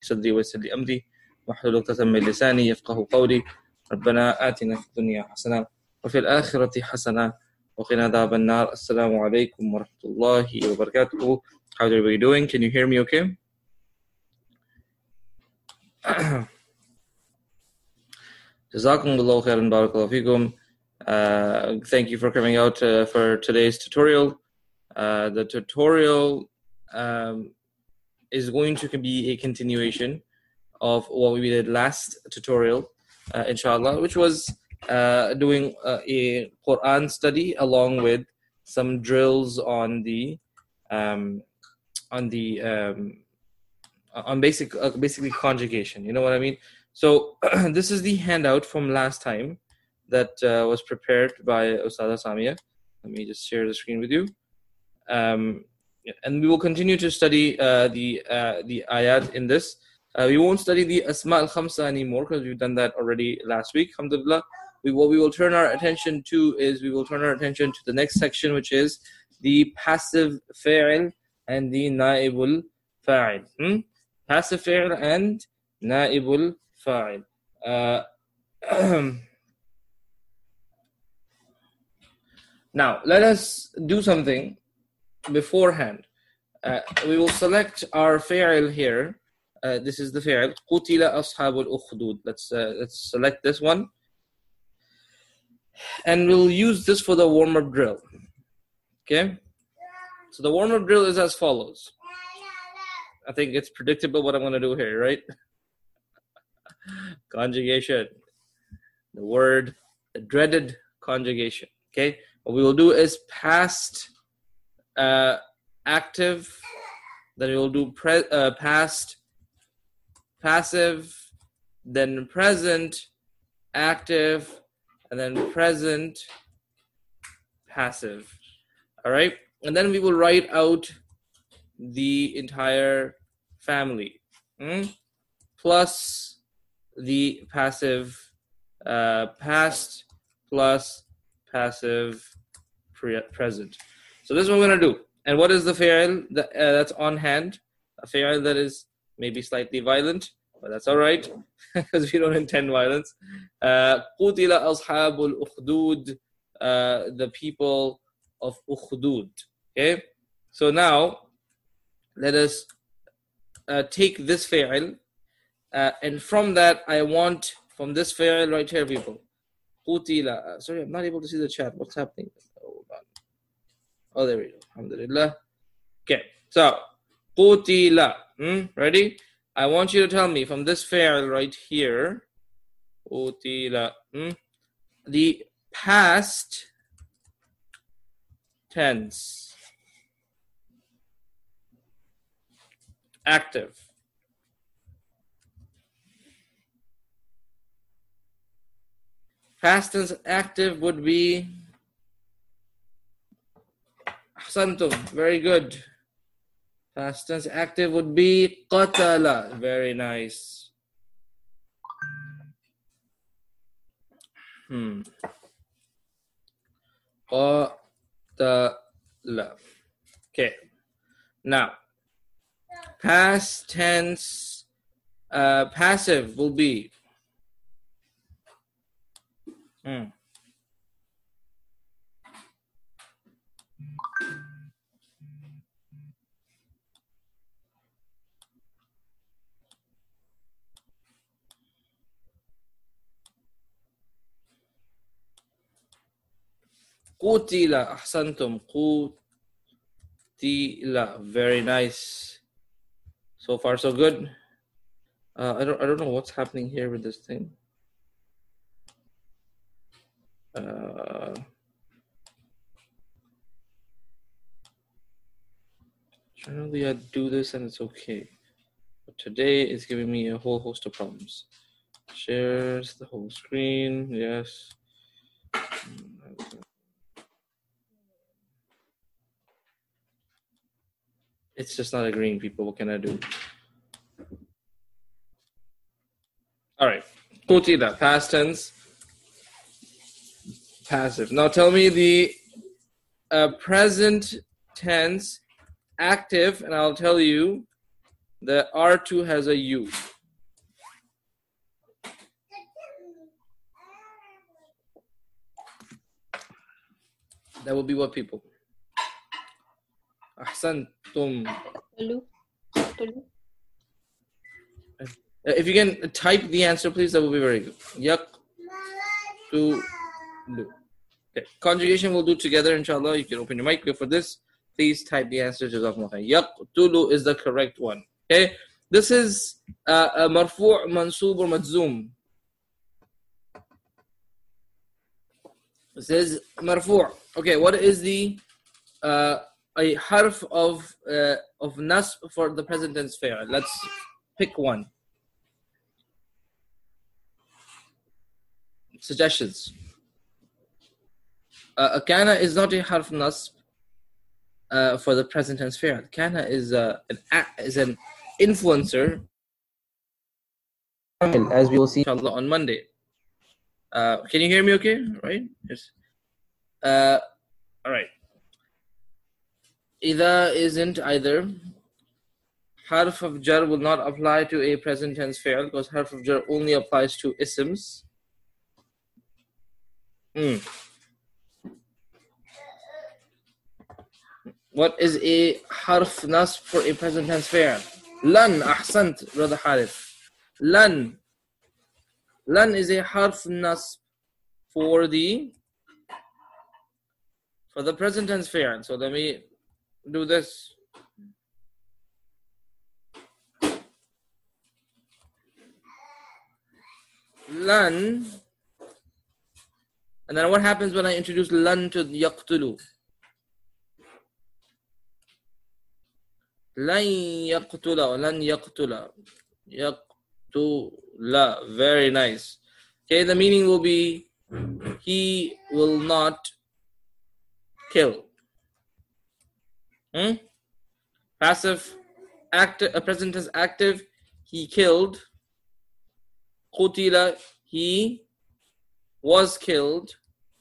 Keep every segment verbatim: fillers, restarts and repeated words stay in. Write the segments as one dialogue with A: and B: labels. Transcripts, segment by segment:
A: صدري ويسر لي أمري واحلل عقدة من لساني يفقهوا قولي ربنا آتنا في الدنيا حسنة وفي الآخرة حسنة وقنا عذاب النار. Assalamu alaikum wa rahmatullahi wa barakatuh. How's everybody doing? Can you hear me okay? Jazakumullahu khairan, barakallahu feekum. Uh, thank you for coming out uh, for today's tutorial. Uh, the tutorial um, is going to be a continuation of what we did last tutorial, uh, inshallah, which was uh, doing uh, a Quran study along with some drills on the um, on the um, on basic uh, basically conjugation. You know what I mean? So this is the handout from last time that uh, was prepared by Ustada Samia. Let me just share the screen with you. Um, and we will continue to study uh, the uh, the ayat in this. Uh, we won't study the Asma al-Khamsa anymore because we've done that already last week. Alhamdulillah. We, what we will turn our attention to is we will turn our attention to the next section, which is the passive fa'il and the na'ibul fa'il. Hmm? Passive fa'il and na'ibul fa'il. Uh, now, let us do something beforehand. Uh, we will select our fa'il here. Uh, this is the fa'il. قُتِلَ أَصْحَابُ الْأُخْدُودِ. Let's, uh, let's select this one. And we'll use this for the warm-up drill. Okay? So the warm-up drill is as follows. I think it's predictable what I'm going to do here, right? Conjugation. The word, the dreaded conjugation. Okay? What we will do is past uh, active, then we will do pre- uh, past passive, then present active, and then present passive. All right? And then we will write out the entire family, hmm? plus the passive uh, past plus passive pre- present. So this is what we're going to do. And what is the fa'il that, uh, that's on hand? A fa'il that is maybe slightly violent, but that's all right because we don't intend violence. قُتِلَ أَصْحَابُ الْأُخْدُودِ, the people of Ukhdud. Okay? So now, let us uh, take this fa'il, uh, and from that, I want, from this fa'il right here, people, قُتِلَ, uh, sorry, I'm not able to see the chat. What's happening? Hold on. Oh, there we go. Alhamdulillah. Okay, so, قُتِلَ. Hmm? Ready? I want you to tell me from this fa'il right here, قُتِلَ, hmm? the past tense, active. Past tense active would be Ahsantum, very good. Past tense active would be qatala, very nice. Hmm. Qatala. Okay. Now, past tense uh, passive will be hmm. Qutila, ahsantum, qutila, very nice. So far, so good. Uh, I don't, I don't know what's happening here with this thing. Uh, generally, I do this and it's okay. But today, it's giving me a whole host of problems. Shares the whole screen. Yes. It's just not agreeing, people. What can I do? All right. Qutila, past tense. Passive. Now tell me the uh, present tense active, and I'll tell you The R two has a U. That will be what, people? Ahsantum.
B: Tulu. Tulu.
A: If you can type the answer, please, that will be very good. Yak to lu. Okay. Conjugation we'll do together, inshallah. You can open your mic for this. Please type the answer. Jazakumullah khair. Yaqtulu is the correct one. Okay. This is uh, a marfu', mansub, or majzoom. It says marfu'. Okay. What is the uh, a harf of uh, of nasb for the present tense fi'l? Let's pick one. Suggestions. Uh, kana is not a harf nasb uh, for the present tense fi'l. Kana is uh, an is an influencer, as we will see inshallah on Monday. Uh, can you hear me? Okay, right? Yes. Uh, all right. Idha isn't either. Harf of jar will not apply to a present tense fi'l because harf of jar only applies to isms. Mm. What is a harf nasb for a present tense fi'l? Lan, ahsant, brother Harith. Lan. Lan is a harf nasb for the for the present tense fi'l. So let me do this. Lan. And then what happens when I introduce lan to yaqtulu? Lan yaqtula, lan yaqtula. Yaqtula. Very nice. Okay, the meaning will be he will not kill. Hmm? Passive, active, a present tense active, he killed. Qutila, he was killed.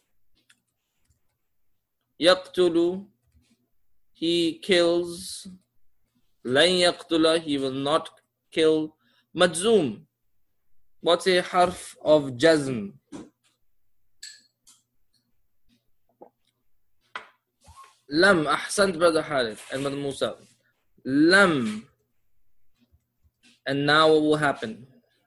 A: Yaqtulu, he kills. Lan yaqtula, he will not kill. Majzoom, what's a harf of jazm? Lam, ahsant, brother Harith and brother Musa. Lam. And now what will happen?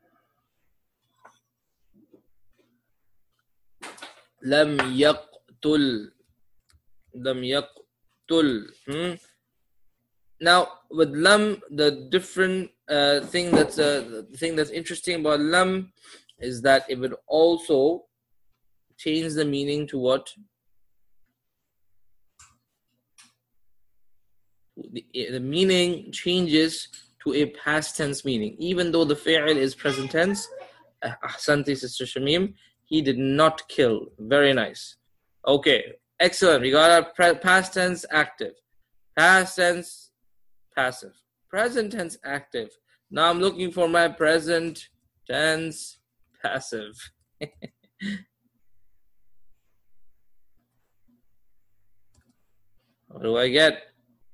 A: Lam yaqtul. Lam yaqtul. Hmm? Now, with lam, the different uh, thing that's uh, the thing that's interesting about lam is that it would also change the meaning to what? The, the meaning changes to a past tense meaning. Even though the fi'l is present tense, ahsanti, Sister Shamim, he did not kill. Very nice. Okay, excellent. We got our pre- past tense active. Past tense passive. Present tense active. Now I'm looking for my present tense passive. What do I get?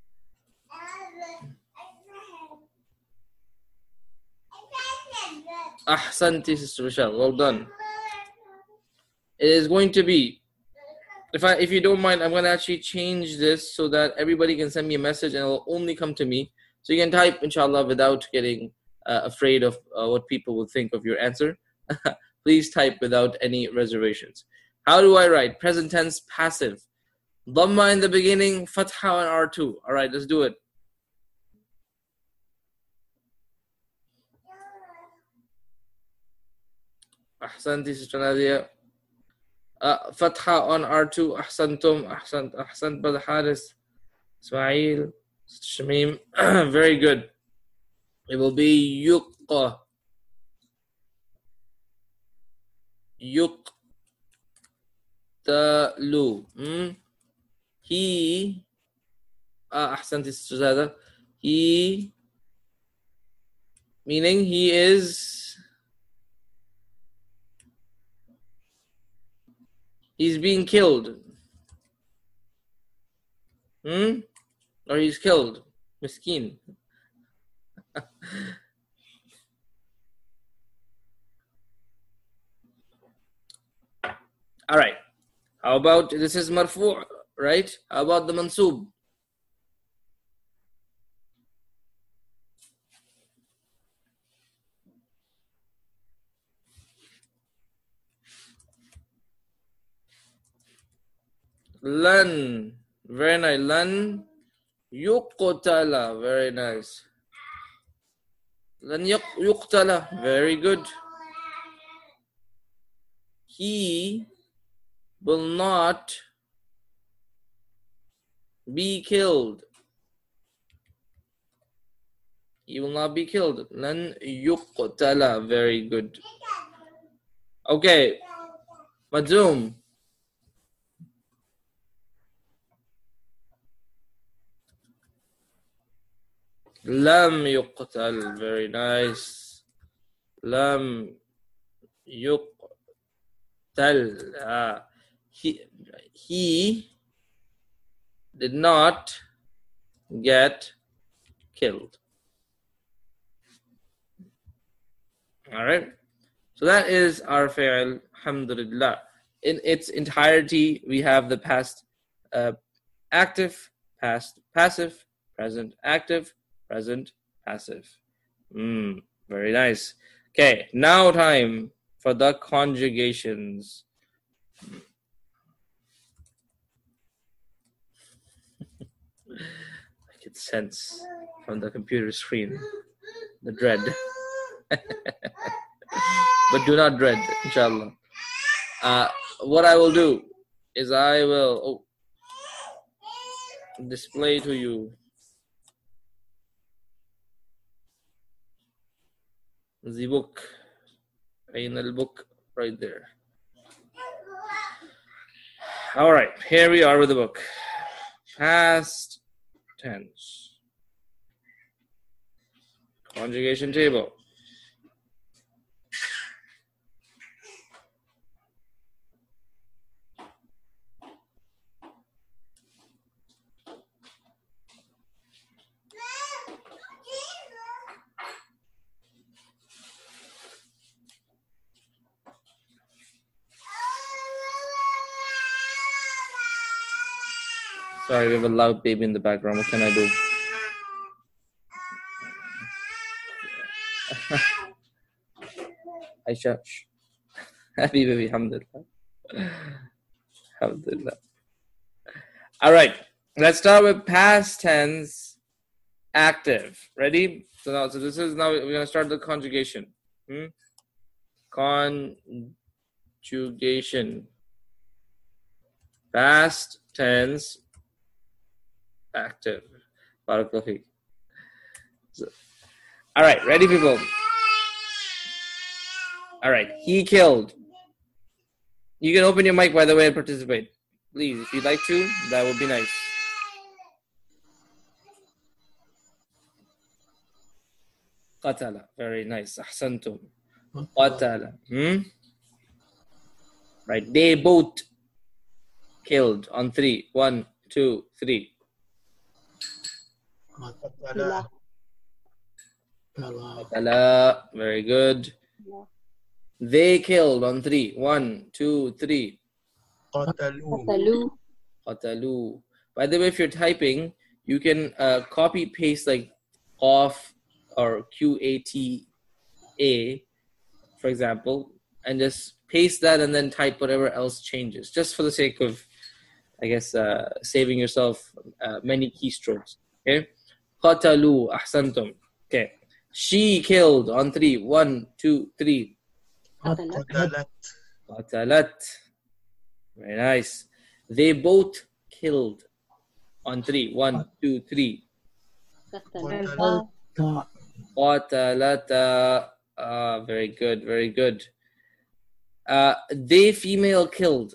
A: Ahsanti, Sister Michelle. Well done. It is going to be, if I, if you don't mind, I'm going to actually change this so that everybody can send me a message and it will only come to me. So you can type, inshallah, without getting uh, afraid of uh, what people will think of your answer. Please type without any reservations. How do I write? Present tense passive. Dhamma in the beginning, fatha on R two. All right, let's do it. Ahsanti, Sister Nadia. Uh, fatha on R two. Ahsantum. Ahsant. Ahsant, brother Haris. Ismail. Shamim. Very good. It will be yuqqa. Yuqtalu. Hmm? He. Uh, Ahsanti, Sister Zada. He. Meaning he is. He's being killed. Hmm? Or he's killed. Miskin. All right. How about this is marfu', right? How about the mansub? Lan. Very nice. Lan yuqtala. Very nice. Lan yuqtala. Very good. He will not be killed. He will not be killed. Lan yuqtala. Very good. Okay. Majzoom. Lam yuqtal. Very nice. Lam yuqtal. Uh, he, he did not get killed. All right. So that is our fi'l, alhamdulillah. In its entirety, we have the past uh, active, past passive, present active, present passive. Mm, very nice. Okay, now time for the conjugations. I can sense from the computer screen the dread. But do not dread, inshallah. Uh, what I will do is I will oh, display to you the book. In the book right there. All right, here we are with the book. Past tense. Conjugation table. Sorry, we have a loud baby in the background. What can I do? Aisha. Happy baby, alhamdulillah. Alhamdulillah. All right, let's start with past tense active. Ready? So now, so this is now we're going to start the conjugation. Hmm? Conjugation. Past tense active. Barakallahu. So, all right, ready, people? All right, he killed. You can open your mic, by the way, and participate. Please, if you'd like to, that would be nice. Qatala. Very nice. Ahsantum. Qatala. Hmm? Right, they both killed on three. One, two, three.
C: Qatala.
A: Qatala. Very good. They killed on three. One, two, three.
C: Qatalu.
B: Qatalu.
A: Qatalu. By the way, if you're typing, you can uh, copy paste like off or Q A T A, for example, and just paste that and then type whatever else changes, just for the sake of, I guess, uh, saving yourself uh, many keystrokes. Okay. Qatalu. Ahsantum. Okay. She killed on three. One, two, three.
C: Qatalat.
A: Qatalat. Very nice. They both killed on three. One, two, three.
B: Qatalata.
A: Qatalata. Ah, very good, very good. Uh, they female killed.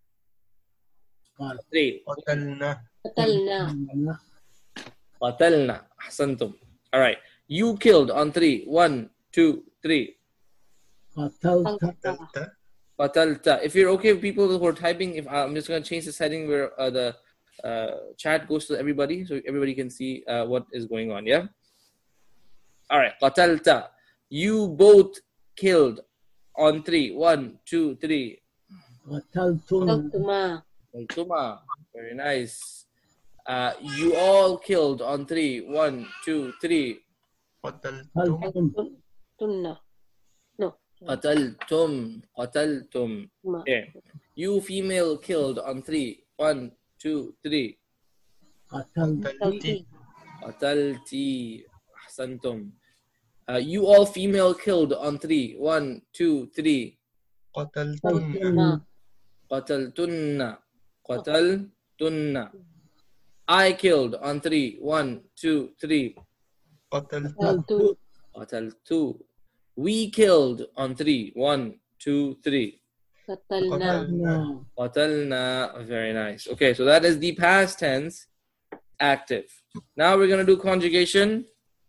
A: Three.
C: Qatalna.
B: Qatalna.
A: Qatalna. Ahsantum. All right. You killed on three. One, two, three.
B: Qatalta.
C: Qatalta.
A: Qatalta. If you're okay with people who are typing, if I'm just going to change the setting where uh, the uh, chat goes to everybody, so everybody can see uh, what is going on. Yeah. All right. قتلت. You both killed on three. One, two, three.
B: قتلتم
D: قتلتما
A: قتلتما. Very nice. Uh, you all killed on three. One, two, three.
C: قتلتم
B: قتلتم
D: قتلتن no
A: قتلتم. قتلتم.
D: ما
A: Okay. You female killed on three. One, two, three.
B: قتلت
C: قتلتي
A: قتلتي. أحسنتم. Uh, you all female killed on three. One, two, three.
C: قتلتن
D: ما
A: قتلتن. قتلتن. I killed on three. One, two, three.
C: قتلت
D: قتلت
A: قتلت. We killed on three. One, two, three.
D: قتلنا
C: قتلنا
A: قتلنا. Very nice. Okay, so that is the past tense active. Now we're going to do conjugation.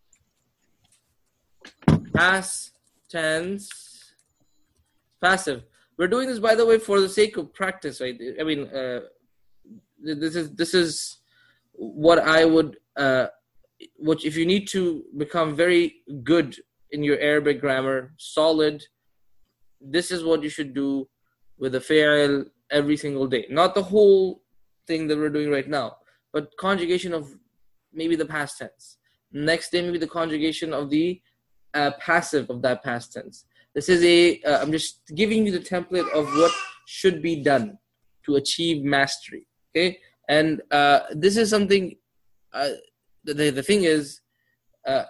A: Past tense passive. We're doing this, by the way, for the sake of practice, right? I mean, uh, this is this is what I would, uh, which if you need to become very good in your Arabic grammar, solid, this is what you should do with the fi'al every single day. Not the whole thing that we're doing right now, but conjugation of maybe the past tense. Next day, maybe the conjugation of the uh, passive of that past tense. This is a, uh, I'm just giving you the template of what should be done to achieve mastery. Okay. And uh, this is something, uh, the, the thing is, uh,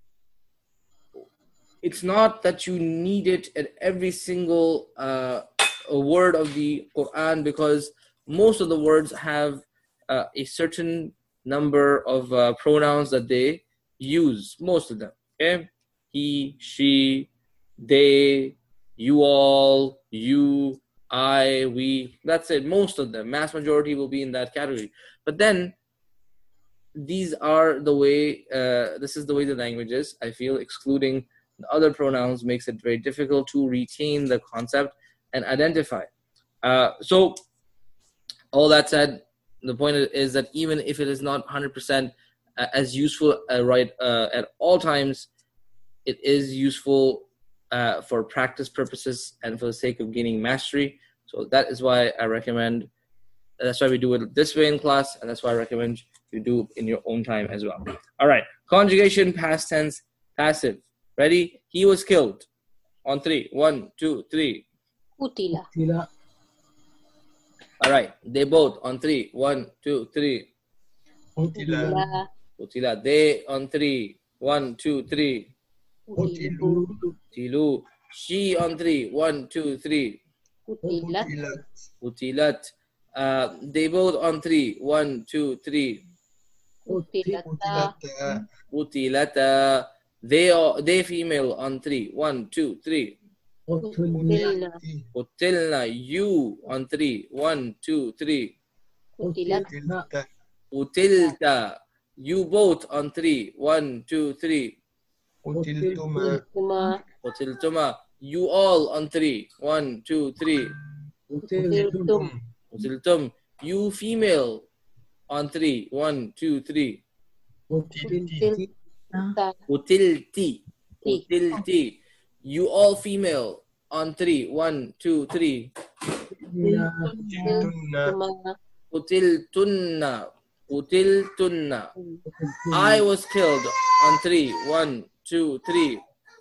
A: it's not that you need it at every single uh, word of the Quran, because most of the words have uh, a certain number of uh, pronouns that they use, most of them. Okay. He, she, they, you all, you, I, we. That's it. Most of them. Mass majority will be in that category. But then, these are the way, uh, this is the way the language is. I feel excluding the other pronouns makes it very difficult to retain the concept and identify. Uh, so, all that said, the point is that even if it is not one hundred percent as useful uh, right uh, at all times, it is useful uh, for practice purposes and for the sake of gaining mastery. So that is why I recommend, that's why we do it this way in class, and that's why I recommend you do it in your own time as well. All right, conjugation, past tense, passive. Ready? He was killed. On three. One, two, three.
D: قتل
B: قتل
A: All right, they both. On three. One, two, three.
C: قتل
D: قتل
A: Qutila. They. On three. One, two, three.
D: قتلوا
A: Tilu. She. On three. One, two, three.
D: قتلت
C: قتلت
A: Utilat. Uh, they both on three. One, two, three.
D: قتلتا
C: قتلت
A: Utilata. They are, they female on three. One, two, three.
D: قتلنا
A: Utilna. You on three. One, two, three.
D: قتلت
C: قتلت
A: Utilta. You both on three. One, two, three.
C: قتلتما
D: قتلتما
A: Utiltuma. You all on three. One, two, three.
D: قتلتم
A: Utiltum. You female on three. One, two, three.
D: قتلت
A: Utilti. Utilti. You all female on three. One, two, three.
C: قتلتن
A: Utiltunna. Utiltunna. I was killed on three. One, two, three.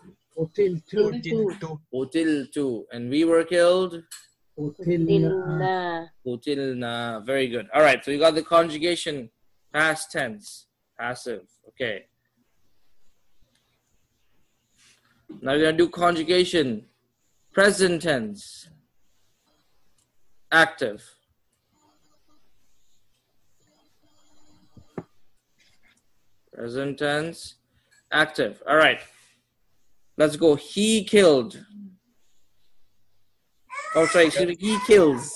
C: قتلت
A: Utiltu. And we were killed.
D: قتلنا
A: Utilna. Very good. All right. So you got the conjugation, past tense, passive. Okay. Now we're going to do conjugation, present tense, active. Present tense, active. All right. Let's go. He killed. Oh, sorry. Excuse me. He kills.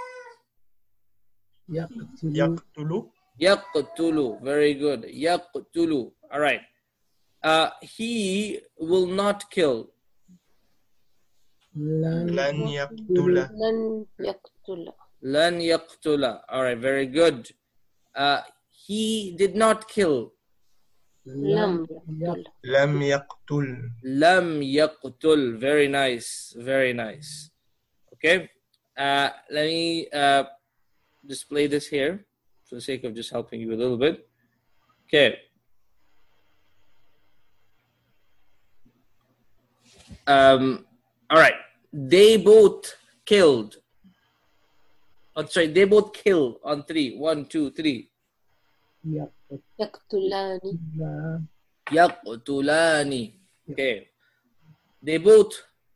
B: يقتل
C: يقتل
A: Yaqtulu. Very good. Yaqtulu. All right. Uh, he will not kill.
B: لن
C: لن يقتل
D: لن يقتل
A: Lan yaqtula. All right. Very good. Uh, he did not kill.
D: لم يقتل
C: لم يقتل
A: Lam yaqtul. Very nice. Very nice. Okay. Uh, let me uh, display this here for the sake of just helping you a little bit. Okay. Um, all right. They both killed. Oh, sorry. They both kill on three. One, two, three.
D: يقتلان
A: Yaqtulani. Okay. They both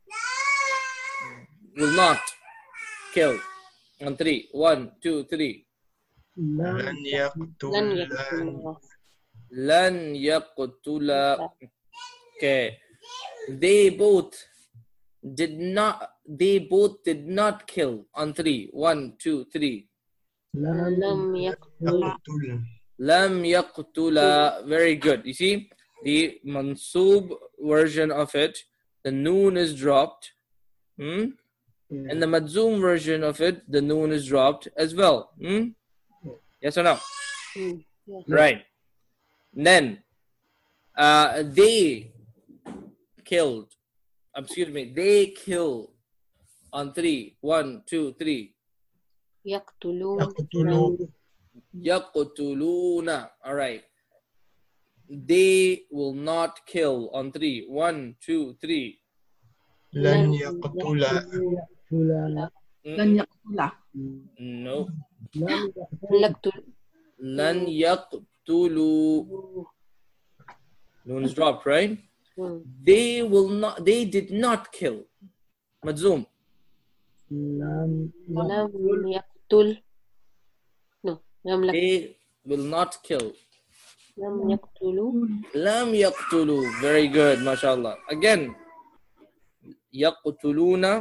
A: will not kill on three. One, two, three.
C: لن
D: لن
C: يقتلان
D: يقتل
A: Lan yaqtula. Okay. They both did not. They both did not kill on three. One, two, three.
D: لم يقتل
C: يقتل
A: Lam yaqtula. Very good. You see, the mansub version of it, the noon is dropped. Hmm? And the madzum version of it, the noon is dropped as well. Hmm? Yes or no?
D: Mm, yes.
A: Right. Then, uh, they killed. Excuse me. They kill on three. One, two, three.
D: يقتلون
C: يقتلون
A: Yaqtuluna. All right. They will not kill on three. One, two, three.
C: لن يقتل
B: يقتل
E: لن يقتله.
A: No.
B: لم
D: يقتل
A: Lan yaqtulu. Noon is dropped, right?
D: Mm.
A: They will not. They did not kill. Madzum.
B: لم
D: لم يقتل no لم يقتل
A: They will not kill.
D: لم يقتلوا
A: Lam yaqtulu. Very good, mashallah. Again, yaqtuluna.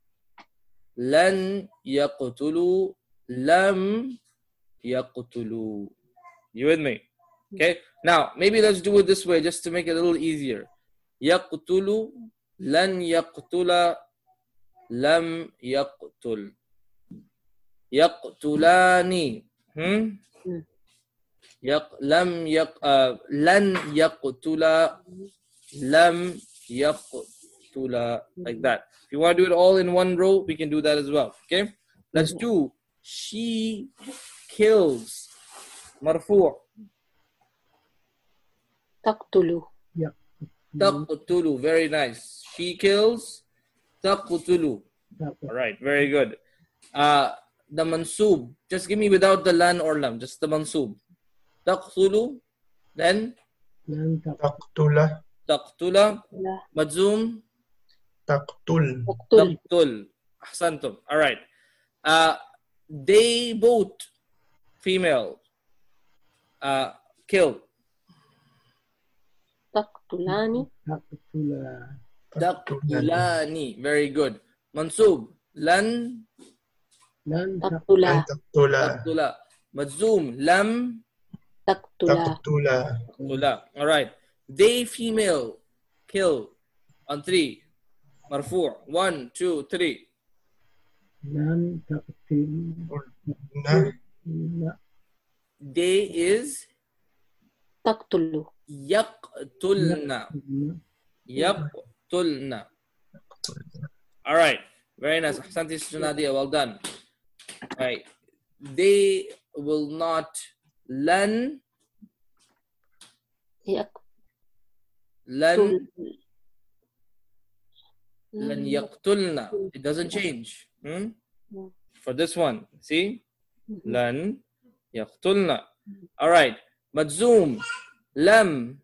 A: Lan yaqtulu. Lam yaqtulu. You with me? Okay. Now, maybe let's do it this way just to make it a little easier. Yaqtulu. Lan yaqtula. Lam yaqtul. Yaqtulani. Hmm?
D: Hmm.
A: Yaq, lam yaq, uh, lan yaqtula, lam yaqtula, like that. If you want to do it all in one row, we can do that as well. Okay? Let's do she kills. Marfu'.
D: تقتل
A: Taqtulu. Very nice. She kills. Taqtulu. All right. Very good. Uh, the mansub. Just give me without the lan or lam. Just the mansub. Taqtulu. Then
B: لم تقتل
C: تقتل
A: taqtula.
D: لا
A: Madzum.
C: تقتل
D: تقتل
A: Taqtul. Ahsantum. All right. Uh, they both female uh, kill.
D: تقتلان
B: تقتل
A: Taqtulani. Very good. Mansub. Lan
B: لم
D: تقتل
C: لن تقتل
A: taqtula. Madzum. Lam
D: تقتل
C: تقتل
A: taqtula. All right. They female kill on three. Marfu'. One, two, three.
B: لم تقتل
C: نه
B: لا
A: They is
D: تقتل
A: yaqtulna. Yaqtulna. All right. Very nice. Ahsanti Sister Nadia. Well done. All right. They will not lan
D: يقتل
A: lan lan yaqtulna. It doesn't change. Hmm? For this one. See? Lan yaqtulna. All right. Madzum. Lam.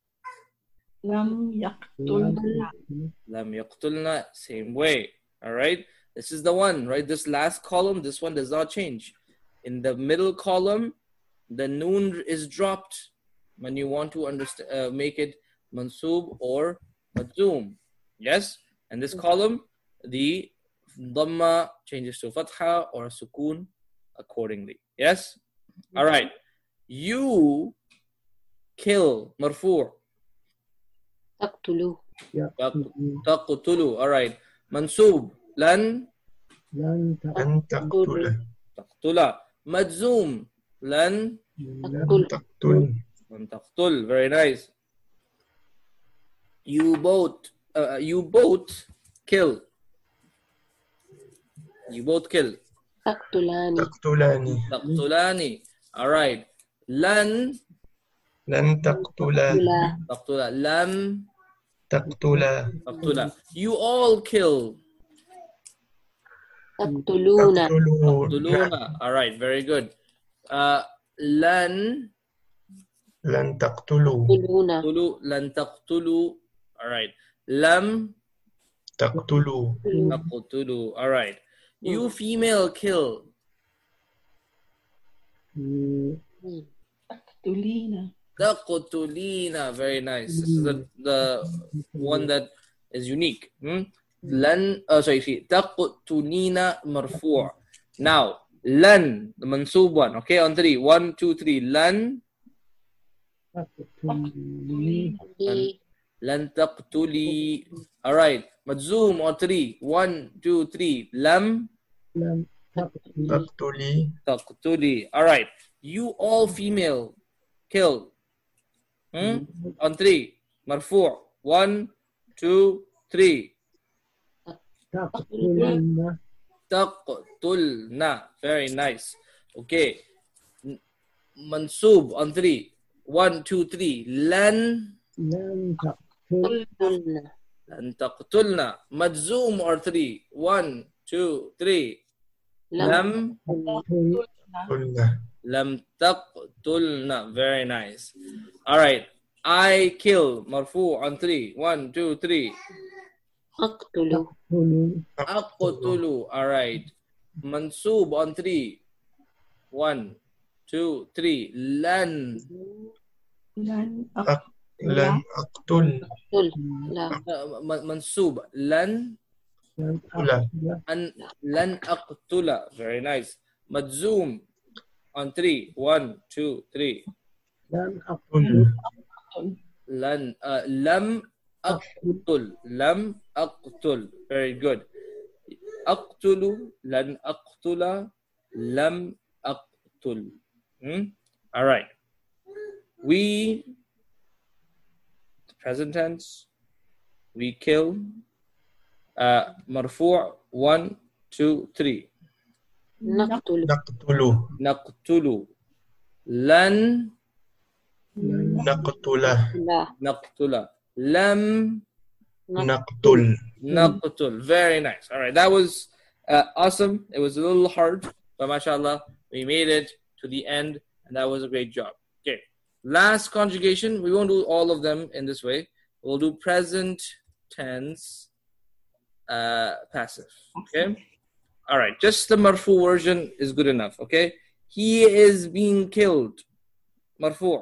E: لم يقتلنا.
A: Lam yaqtulna. Same way. All right. This is the one, right? This last column, this one does not change. In the middle column, the noon is dropped when you want to understand, uh, make it mansub or madzum. Yes? And this column, the dhamma changes to fatha or sukoon accordingly. Yes? All right. You kill marfu'.
D: تقتل
A: Taqtulu. All right. Mansub. Lan
B: لم تقتل
C: لن تقتل
A: taqtula. Madzum. Lan
B: لم
D: تقتل
C: تقتل
A: لن تقتل. Very nice. You both, uh, you both kill. You both kill.
D: تقتلان
C: تقتلان
A: تقتلان. All right. لن
C: لن تقتلا
D: تقتلا
A: تقتل. لم
C: تقتلا
A: تقتل. You all kill.
D: تقتلون
C: تقتلون
A: تقتلون. All right. Very good. Uh, لن
C: لن تقتلوا
D: تقتلون
A: تقتلوا. لن تقتلوا. All right. لم
C: تقتلوا
A: تقتلوا. All right. You female kill.
E: تقتلين
A: تقتلين. Very nice. This is the, the one that is unique. Hmm? لن uh, sorry, see, تقتلين مرفوع. Now, لن, the mansub one. Okay, on three. One, two, three. لن
B: تقتلني
D: لي
A: لن تقتلي. All right. مجزوم on three. One, two, three. لم
B: لم تقتل
C: تقتلي
A: تقتلي. All right. You all female kill. Hmm? On three. مرفوع. One, two, three.
B: تقتلن
A: تقتلنا. Very nice. Okay. N- Mansub on three. One, two, three. لن
B: لم تقتل
D: تقتلن
A: لن تقتلنا. مجزوم or three. One, two, three.
D: لم
A: لم
B: تقتل
C: قلنا
A: لم تقتلنا. Very nice. All right. I kill. مرفوع on three. One, two, three.
D: أقتل
B: تقتل
A: أقتل. All right. Mansub on three. One, two, three. لن
E: لن
C: أق- لن أقتل
D: أقتل لا
A: uh, m- منصوب. لن
B: لم
C: لا.
B: أقتل
A: أن لن أقتل. Very nice. مجزوم on three. One, two, three.
B: لم أقتل
C: قل
A: لن uh, لم أقتل. لم أقتل. Very good. أقتل. لن أقتل. لم أقتل. Hmm? All right. We, present tense, we kill. Uh, مرفوع. One, two, three.
D: نقتل
C: نقتل
A: نقتل. لن
C: نقتل
D: لا
A: نقتل. لم
C: نقتل
A: نقتل. Very nice. All right. That was uh, awesome. It was a little hard, but mashallah, we made it to the end, and that was a great job. Okay. Last conjugation. We won't do all of them in this way. We'll do present tense uh, passive. Okay. All right. Just the marfu version is good enough. Okay. He is being killed. Marfu.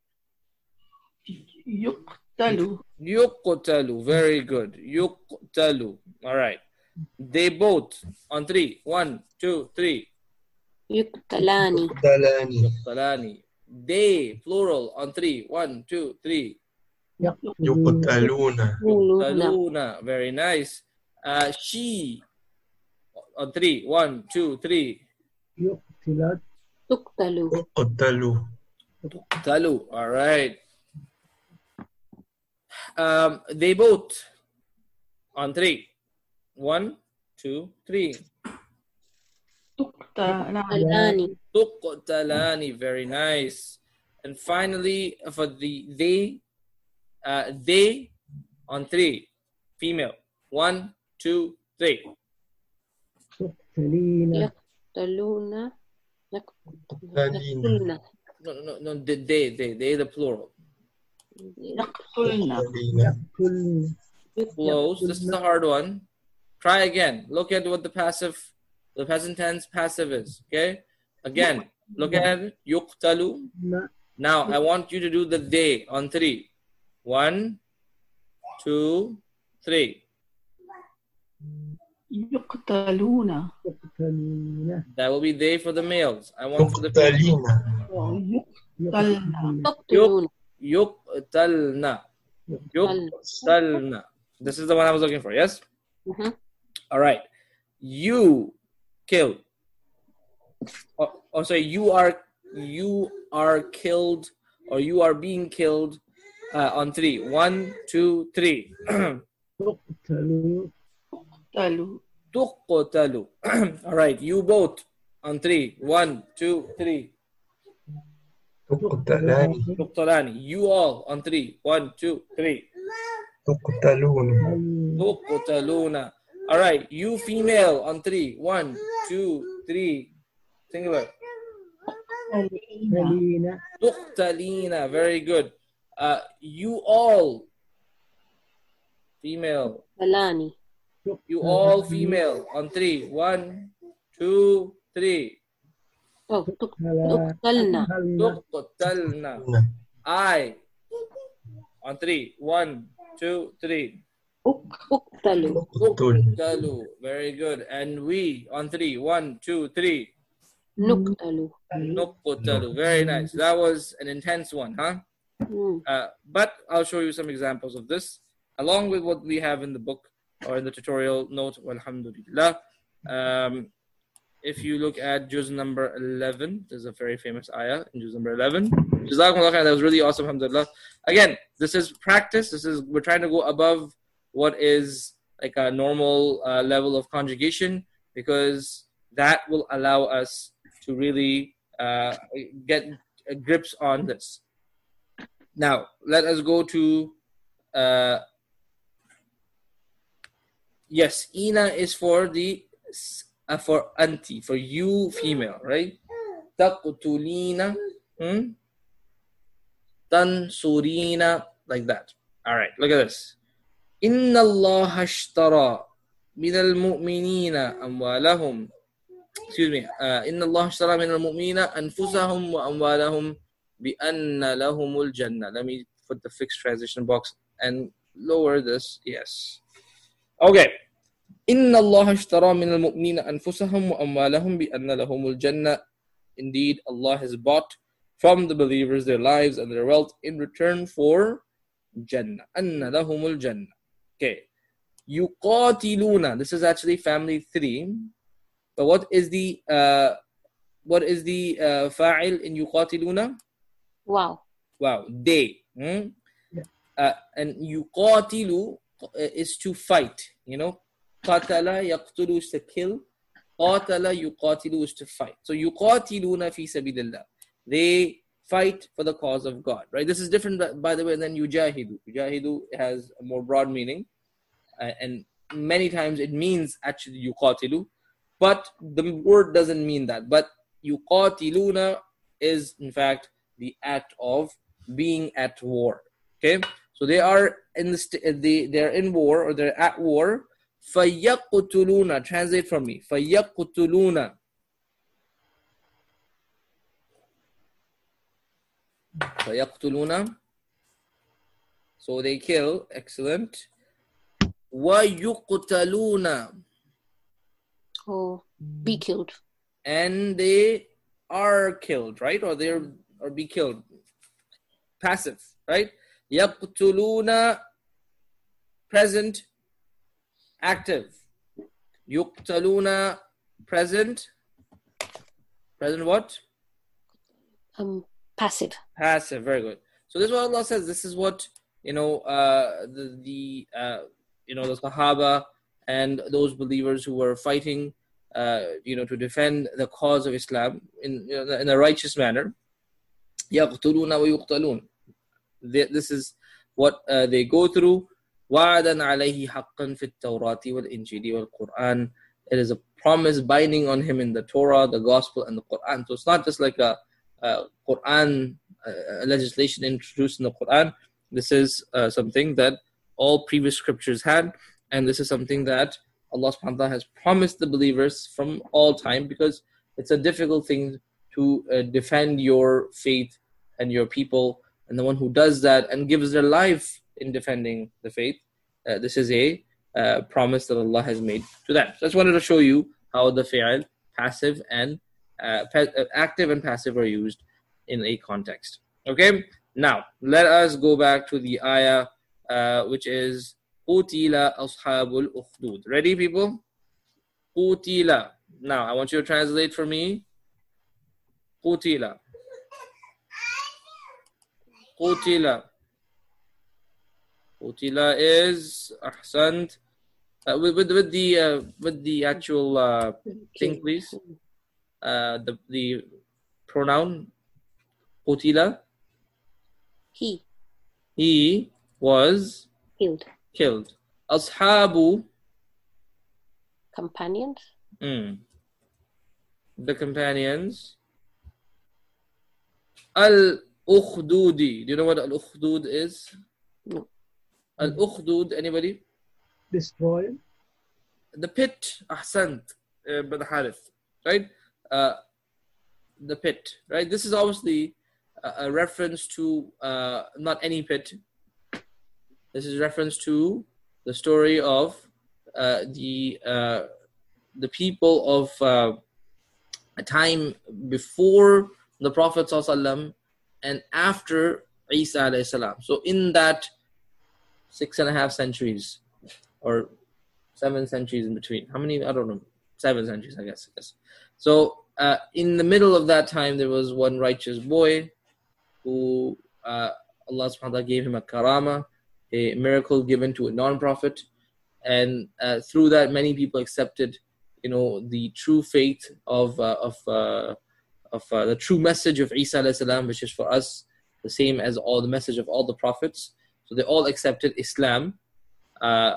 E: يقتل
A: يقتل. Very good. يقتل. All right. They both on three. One, two, three.
D: يقتلان
C: يقتلان
A: يقتلان. They plural on three. One, two, three.
B: يقتلون
C: يقتلون
D: يقتلون
A: يقتلون. Very nice. Uh, she on three. One, two, three.
B: يقتلت
D: تقتل
C: يقتل
A: Talu. All right. Um, they both on three. One, two, three.
E: تقتلان
D: تقتلان
A: Tuqtalani. Very nice. And finally, for the they, uh, they on three. Female. One, two, three.
B: تقتلين
D: يقتلون يقتلون
A: No, no, no. They, they, they, they the plural.
E: يقتلن
B: يقتلن
A: Close. This is the hard one. Try again. Look at what the passive, the present tense passive is. Okay. Again, look at it. Yuqtalu. Now I want you to do the they on three. One, two, three.
E: يقتلون
B: يقتلون
A: That will be they for the males. I want for the females.
C: يقتلين
E: يقتلن
D: تقتلون
A: Yuqtalna. Yuqtalna. This is the one I was looking for. Yes.
D: Mhm.
A: All right. You kill. Oh, oh, sorry. You are you are killed or you are being killed uh, on three. One, two, three.
B: تقتلوا
E: تلو
A: تقتلوا. All right, you both on three. One, two, three.
C: تقتلان
A: تقتلان. You all on three. One, two, three.
C: تقتلون
A: تقتلون. All right, you female on three. One, two, three. Singular.
E: تلينا
B: تقتلين
A: تقتلين. Very good. Uh, you all female.
D: تلاني
A: You all female on three. One, two, three.
D: أو تق- تقتلنا
A: تقتلن. I on three. One, two, three.
D: أقتلوا
C: اقتل
A: تقتلوا. Very good. And we on three. One, two, three.
D: نقتلوا
A: نقتلوا. Very nice. That was an intense one, huh?
D: مم.
A: Uh, but I'll show you some examples of this, along with what we have in the book or in the tutorial note. Alhamdulillah. Um, if you look at juz number eleven, there's a very famous ayah in juz number eleven. Jazakumullah khair. That was really awesome. Alhamdulillah. Again, this is practice. This is we're trying to go above what is like a normal uh, level of conjugation, because that will allow us to really uh, get uh, grips on this. Now, let us go to, uh, yes, Ina is for the, uh, for anti, for you female, right? Taqtulina, hmm? Tansurina, like that. All right, look at this. Inna Allah ashtara min al-mu'minina amwalahum. Excuse me. Uh, Inna Allah ashtara min al-mu'minina anfusahum wa amwalahum بِأَنَّ لَهُمُ الْجَنَّةِ. Let me put the fixed transition box and lower this. Yes. Okay. إِنَّ اللَّهَ اشْتَرَى مِنَ الْمُؤْمِنِينَ أَنفُسَهُمْ وَأَمْوَالَهُمْ بِأَنَّ لَهُمُ الْجَنَّةِ. Indeed, Allah has bought from the believers their lives and their wealth in return for Jannah. أَنَّ لَهُمُ الْجَنَّةِ. Okay. يُقَاتِلُونَ. This is actually family three. But what is the uh, what is the uh, fa'il in يُقَاتِلُونَ?
D: Wow.
A: Wow, they. Hmm?
B: Yeah.
A: Uh, and yuqatilu is to fight. You know, qatala yaqtulu is to kill. Qatala yuqatilu is to fight. So yuqatiluna fi sabilillah. They fight for the cause of God. Right? This is different, by the way, than yujahidu. Yujahidu has a more broad meaning, uh, and many times it means actually yuqatilu, but the word doesn't mean that. But yuqatiluna is in fact the act of being at war. Okay, so they are in the st- they they're in war, or they're at war. فَيَقْتُلُونَ. Translate for me. فَيَقْتُلُونَ. فَيَقْتُلُونَ. So they kill. Excellent. وَيُقْتَلُونَ.
D: Oh, be killed.
A: And they are killed, right? Or they're or be killed. Passive, right? يَقْتُلُونَ. Present. Active. يُقْتَلُونَ. Present. Present what?
D: Um, passive.
A: Passive. Very good. So this is what Allah says. This is what, you know, uh, the, the uh, you know, the Sahaba and those believers who were fighting, uh, you know, to defend the cause of Islam in, you know, in a righteous manner. يَقْتُلُونَ وَيُقْتَلُونَ. This is what uh, they go through. وَعَدًا عَلَيْهِ حَقًّا فِي التَّوْرَاةِ وَالْإِنْجِيلِ وَالْقُرْآنِ. It is a promise binding on him in the Torah, the Gospel, and the Quran. So it's not just like a, a Quran uh, legislation introduced in the Quran. This is uh, something that all previous scriptures had, and this is something that Allah subhanahu wa ta'ala has promised the believers from all time, because it's a difficult thing to uh, defend your faith and your people, and the one who does that and gives their life in defending the faith, uh, this is a uh, promise that Allah has made to them. So I just wanted to show you how the fi'al, passive and uh, pa- active and passive, are used in a context. Okay, now let us go back to the ayah, uh, which is قُتِلَ أَصْحَابُ الْأُخْدُودِ. Ready, people? قُتِلَ. Now I want you to translate for me. قُتِلَ. قتل. قتل is أحسنت. Uh, with, with, with the uh, with the actual uh, thing, please. Uh, the the pronoun قتل.
D: He
A: He was
D: killed.
A: killed. أصحاب.
D: Companions.
A: Mm. The companions. Al-Ukhdudi. Do you know what Al-Ukhdud is?
D: No.
A: Al-Ukhdud, anybody?
B: Destroy.
A: The pit. Ahsant. Uh, bin Harith. Right? Uh, the pit. Right? This is obviously a, a reference to uh, not any pit. This is reference to the story of uh, the uh, the people of uh, a time before the Prophet ﷺ and after Isa alayhi salam. So in that six and a half centuries or seven centuries in between. How many? I don't know. Seven centuries, I guess. I guess. So uh, in the middle of that time, there was one righteous boy who uh, Allah subhanahu wa ta'ala gave him a karama, a miracle given to a non-prophet. And uh, through that, many people accepted, you know, the true faith of uh, of uh, of uh, the true message of Isa alayhi salam, which is for us the same as all the message of all the prophets. So they all accepted Islam, uh,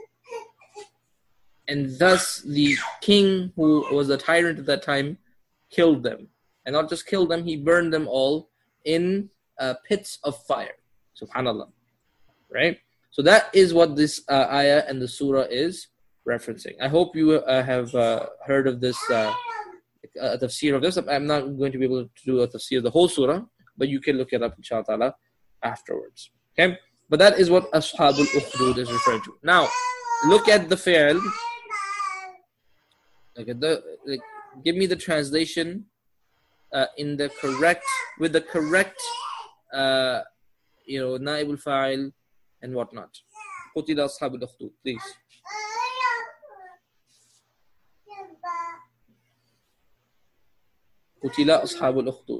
A: and thus the king, who was a tyrant at that time, killed them, and not just killed them, he burned them all in uh, pits of fire. Subhanallah, right? So that is what this uh, ayah and the surah is referencing. I hope you uh, have uh, heard of this uh, uh, tafsir of this. I'm not going to be able to do a tafsir of the whole surah, but you can look it up inshallah afterwards. Okay, but that is what Ashabul Ukhdud is referring to. Now, look at the fi'l. Look at the. Like, give me the translation uh, in the correct with the correct, uh, you know, naibul fa'il and whatnot. قتل أصحاب الأخدود, please. قتل أصحاب الأخدود.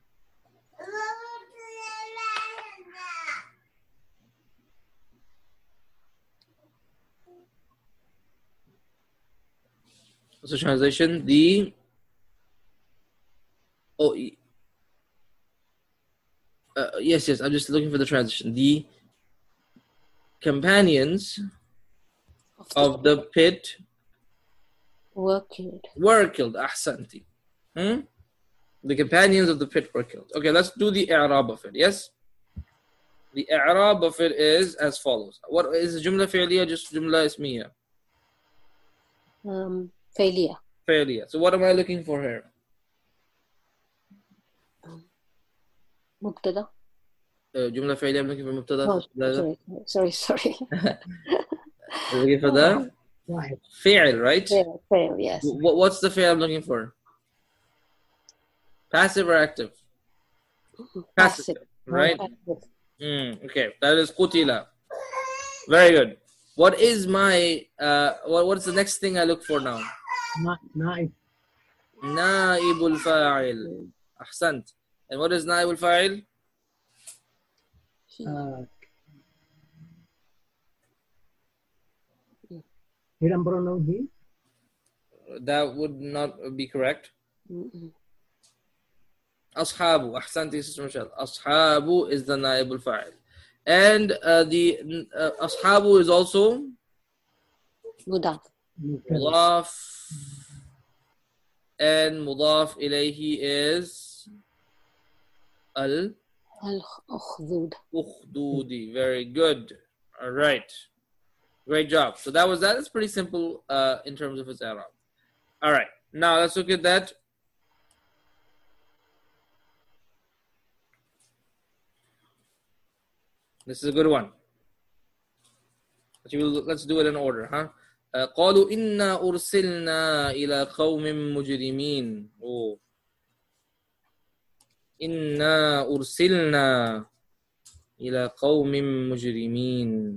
A: What's the translation? The oh uh, yes yes I'm just looking for the translation. The companions of the pit
D: Were killed.
A: were killed. Ahsanti. Hmm? The companions of the pit were killed. Okay, let's do the i'rab of it. Yes? The i'rab of it is as follows. What is jumla fi'liya? Just jumla ismiya.
D: Um, failure.
A: Fi'liya. So what am I looking for here?
D: Mubtada.
A: Uh, jumla fi'liya, I'm looking for mubtada.
D: Oh, sorry, sorry, sorry.
A: I'm looking for the
B: Right.
A: fi'l, right?
D: Fail, fail, yes.
A: Wh- What's the fi'l I'm looking for? Passive or active?
D: Passive.
A: Right?
D: Passive.
A: Mm, okay, that is qutila. Very good. What is my, uh, what, what's the next thing I look for now?
B: Na- Naib.
A: Naibul fa'il. Ahsant. And what is naibul fa'il?
D: He.
B: Uh, hidden pronoun he.
A: That would not be correct.
D: Mm-mm.
A: Ashabu. Ahsanti, Sister Michelle. Ashabu is the naibul fa'il. And uh, the uh, ashabu is also
D: Mudaf.
A: mudaf. And mudaf ilayhi is al
D: Al-Ukhdud.
A: ukhdudi. Very good. All right. Great job. So that was that. It's pretty simple uh, in terms of its i'rab. All right. Now let's look at that. This is a good one. Let's do it in order, huh? Uh, قالوا إنا أرسلنا إلى قوم مجرمين. Oh. إنا أرسلنا إلى قوم مجرمين.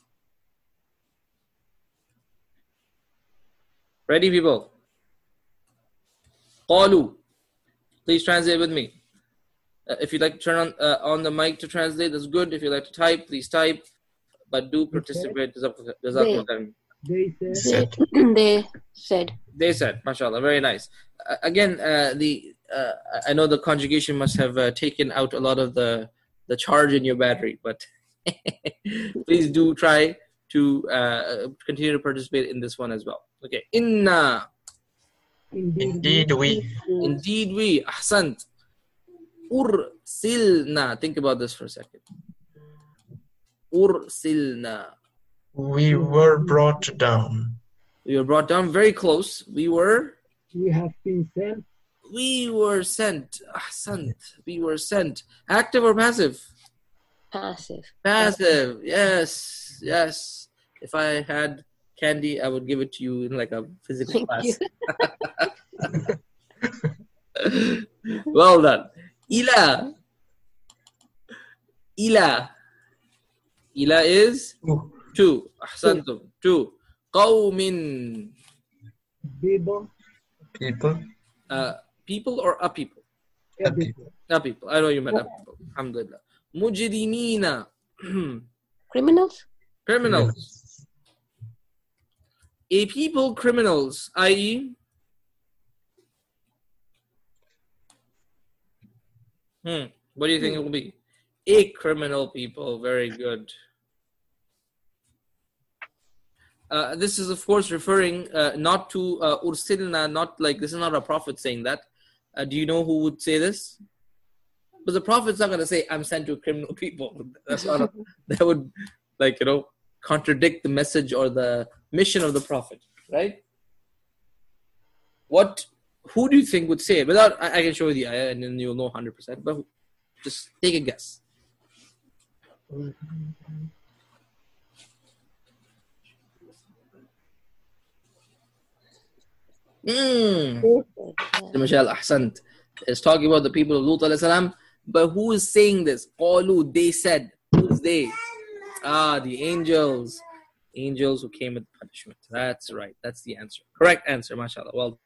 A: Ready, people? قالوا. Please translate with me. Uh, if you'd like to turn on uh, on the mic to translate, that's good. If you'd like to type, please type. But do participate. Jazakumullah.
B: They
D: They,
B: said,
D: they said.
A: They said, mashallah, very nice. Uh, again, uh, the uh, I know the conjugation must have uh, taken out a lot of the the charge in your battery, but please do try to uh, continue to participate in this one as well. Okay, inna,
C: Indeed we.
A: indeed we, ahsant, ursilna. Think about this for a second. Ursilna.
C: We were brought down.
A: We were brought down very close. We were
B: we have been sent.
A: we were sent. Ahsant. We were sent. Active or passive?
D: Passive.
A: Passive. Yes. Yes. If I had candy, I would give it to you in like a physical
D: Thank
A: class.
D: you.
A: Well done. Ila. Ila. Ila is
C: Ooh,
A: two. Ahsantum. Two. Qawmin.
B: People,
C: people,
A: Uh, people or a people?
C: a
B: every
C: people.
A: A people. I know you meant a people. Alhamdulillah. Mujrimina.
D: Criminals?
A: Criminals. A people criminals, that is, hmm, what do you think it will be? A criminal people. Very good. Uh, this is, of course, referring uh, not to uh, ursilna, not like this is not a prophet saying that. Uh, do you know who would say this? Because the prophet's not going to say, I'm sent to criminal people. That's not a, that would, like, you know, contradict the message or the mission of the prophet, right? What, who do you think would say it? Without, I, I can show you the ayah and then you'll know one hundred percent, but just take a guess. Mm. Michelle Ahsant is talking about the people of Lut alayhi salam, but who is saying this? Qalu, they said. Who's they? Ah, the angels. Angels who came with punishment. That's right. That's the answer. Correct answer, mashallah. Well.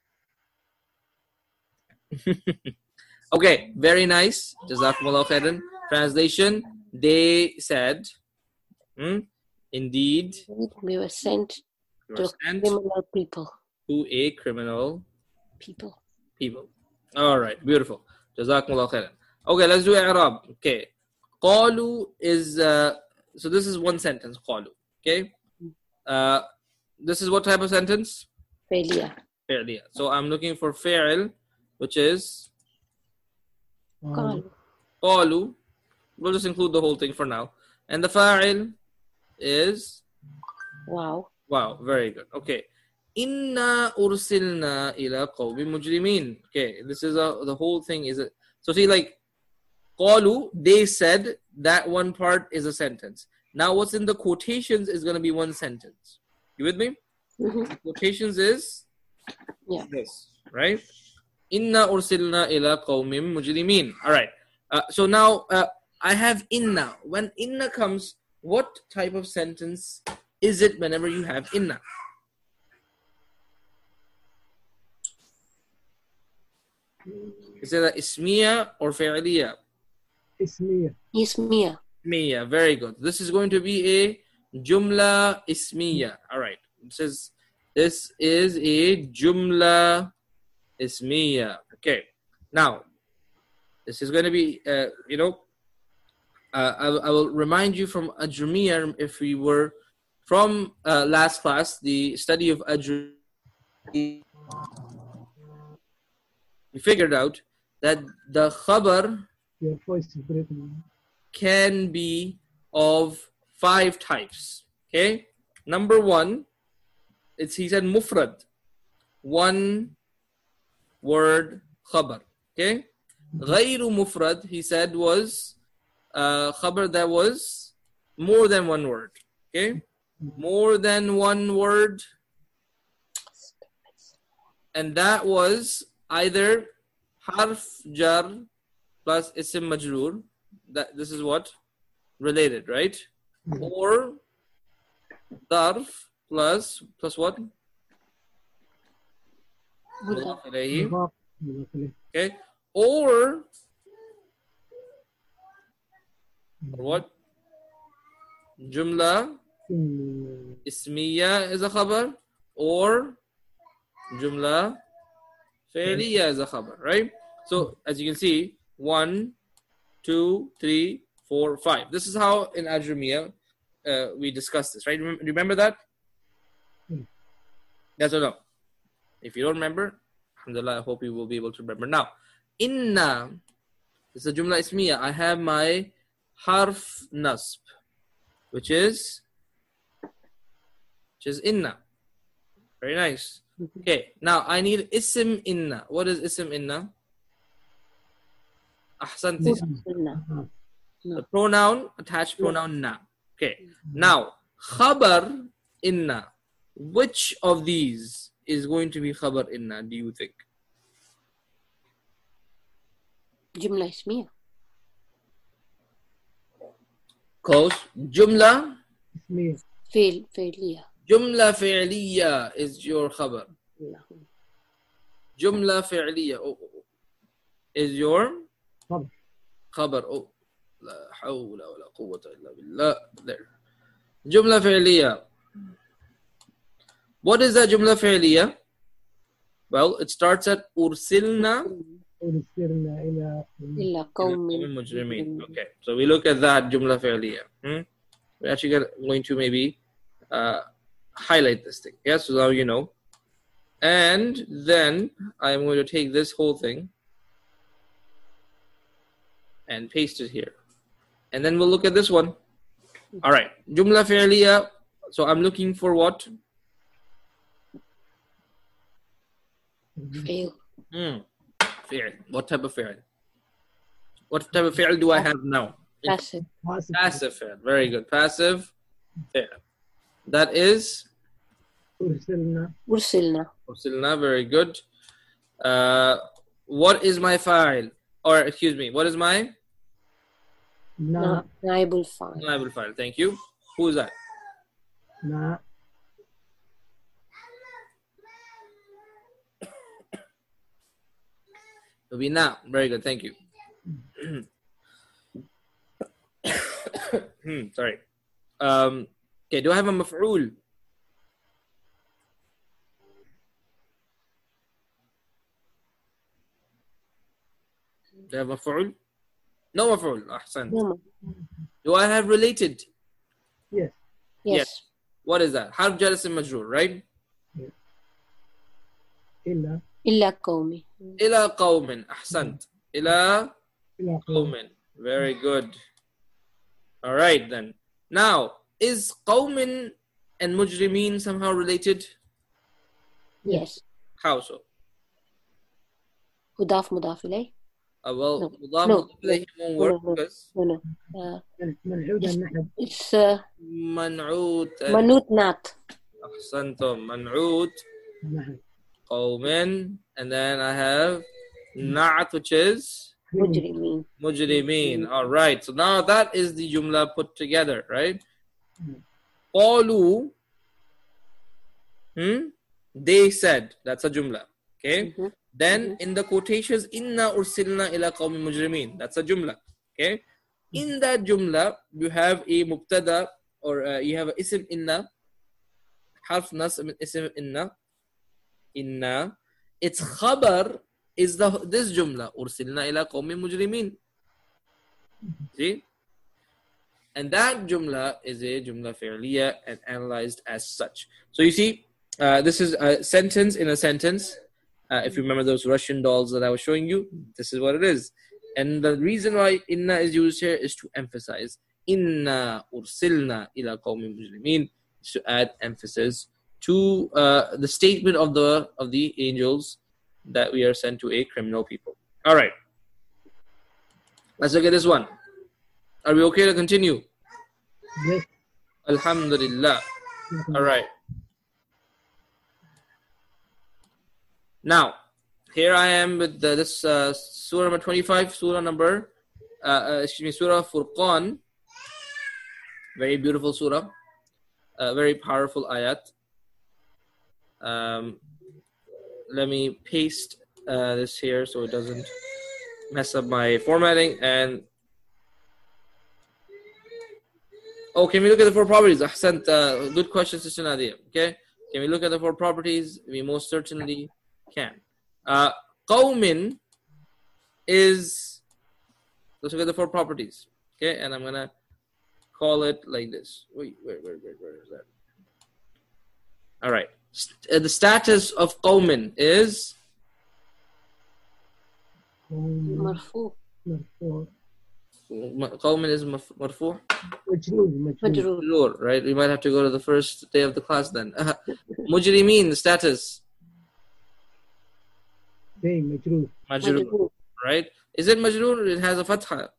A: Okay, very nice. Jazakumullah khairan. Translation, they said, hmm, indeed,
D: We were sent
A: you
D: to
A: are sent
D: criminal people.
A: to a criminal
D: People.
A: people. All right, beautiful. Jazakumullah khairan. Okay, let's do i'rab. Okay. Qalu is, uh, so this is one sentence, qalu. Okay. Uh, this is what type of sentence?
D: Failure.
A: Fi'liya. So I'm looking for fi'l, which is
D: Call.
A: qalu. We'll just include the whole thing for now. And the fa'il is,
D: Wow.
A: wow, very good. Okay. Inna ursilna ila qawmi mujrimin. Okay, this is a, the whole thing is a, so see, like, qalu, they said, that one part is a sentence. Now what's in the quotations is going to be one sentence. You with me?
D: Mm-hmm.
A: Quotations is
D: Yeah.
A: this, right? Inna ursilna ila qawmim mujrimin. All right. Uh, so now uh, I have inna. When inna comes, what type of sentence is it whenever you have inna? Is it a ismiya or fi'liya?
B: Ismiya.
D: Ismiya.
A: Ismiya. Very good. This is going to be a jumla ismiya. All right. It says this is a jumla ismiya. Okay. Now, this is going to be, uh, you know, uh, I, I will remind you from Ajrumiya, if we were from uh, last class, the study of Ajrumiya, we figured out that the khabar
B: Your voice is breaking.
A: can be of five types. Okay, number one, it's he said mufrad, one word khabar. Okay, ghayru mufrad, he said, was uh, khabar that was more than one word. Okay, more than one word, and that was either harf jar plus isim majroor. That this is what related, right? Or darf plus plus what? Mudaf ilayhi.
B: Mudaf, mudaf ilayh.
A: Okay. Or Or what? Jumla
B: اسم
A: ismiya is a khabar, or jumla fi'liya is a khabar, right? So as you can see, one, two, three, four, five. This is how in Ajrumiya uh, we discussed this, right? Remember, remember that?
B: Hmm.
A: Yes or no? If you don't remember, alhamdulillah, I hope you will be able to remember. Now, inna, this is a jumla ismiya. I have my harf nasb, which is which is inna. Very nice. Okay, now I need ism inna. What is ism inna? Ahsanti.
D: Ursilna.
A: The pronoun, attached pronoun na. Okay, now khabar inna. Which of these is going to be khabar inna, do you think?
D: Jumla ismiya.
A: Close. Jumla.
B: اسمية
D: Fail, failure.
A: Jumla fi'liya is your khabar. Jumla fi'liya oh, oh, oh, is your
B: خبر
A: khabar. Oh, la hawla wa la quwwata illa billah. There. Jumla fi'liya. What is that jumla fi'liya? Well, it starts at ursilna
B: أرسلنا إلى
D: Illa qawmin
A: mujrimin. Okay, so we look at that jumla fi'liya. Hmm? We're actually gonna- going to maybe uh, highlight this thing. Yeah, so now you know. And then I'm going to take this whole thing and paste it here. And then we'll look at this one. All right, jumla fi'liya. So I'm looking for what?
D: fail.
A: Hmm. Fi'l. What type of fi'l? What type of fi'l do I have now?
D: Passive.
B: حاسب
A: Passive fi'l. Very good. Passive fi'l. That is
B: أرسلنا
D: Ursilna.
A: ursilna. Very good. Uh, what is my fa'il? Or excuse me, what is my
B: نا
D: Naibul fa'il.
A: naibul fa'il? Thank you. Who is that?
B: نا
A: It will be na. Very good. Thank you. Hmm, sorry. Um, okay, do I have a maf'ul? Do I have maf'ul? No maf'ul. Ahsan.
D: No.
A: Do I have related?
B: yes
D: Yes.
A: Yes. What is that? Harf jar ism majroor, right?
B: إلا
D: Illa qawmi.
A: Ila qawmin. Ahsant. Ila
B: إلى قوم
A: qawmin. Very good. All right then. Now, is qawmin and mujrimeen somehow related?
D: Yes.
A: How so?
D: Mudaf mudaf ilay.
A: Uh, well,
D: No.
A: mudaf
D: No.
A: mudaf ilayhi won't work
D: No, no.
A: because
D: No, no. Uh,
B: منحود النحب
D: it's uh,
A: man'ut and
D: manut nat.
A: ahsantum. Man'ut
B: النحب
A: qawmin, and then I have na'at, which is
D: Mujrimin.
A: mujrimeen. All right. So now that is the jumla put together, right?
B: Mm.
A: Qalu, hmm? They said. That's a jumla. Okay.
D: Mhm.
A: Then in the quotations, inna ursilna ila qawmi mujrimeen. That's a jumla. Okay. In that jumla, you have a mubtada, or uh, you have a ism inna, harf nas min ism inna, inna. Its khabar is the this jumla, ursilna ila qawmi mujrimeen. See? And that jumla is a jumla fi'liya and analyzed as such. So you see, uh, this is a sentence in a sentence. Uh, if you remember those Russian dolls that I was showing you, this is what it is. And the reason why inna is used here is to emphasize inna ursilna ila qawmi mujrimeen, to add emphasis to uh, the statement of the of the angels that we are sent to a criminal people. All right, let's look at this one. Are we okay to continue?
B: yes
A: Alhamdulillah. All right. Now, here I am with the, this uh, surah number twenty-five, surah number, uh, uh, excuse me, surah Furqan. Very beautiful surah. Uh, very powerful ayat. Um, let me paste uh, this here so it doesn't mess up my formatting. And Oh, can we look at the four properties? Ahsant, uh, good question, Sister Nadia. Okay, can we look at the four properties? We most certainly can. Uh, qawmin is, let's look at the four properties. Okay, and I'm gonna call it like this. Wait, wait, wait, wait, where is that? All right. St- uh, the status of qawmin is
B: قوم
D: مرفوع
B: مرفوع
A: qawmin is maf- marfu'.
B: مجرور مجرور
D: مجرور
A: Majroor, right? We might have to go to the first day of the class then. Mujrimin, the status.
B: they مجرور
A: Majroor,
D: مجرور
A: right? Is it majroor? It has a fatha.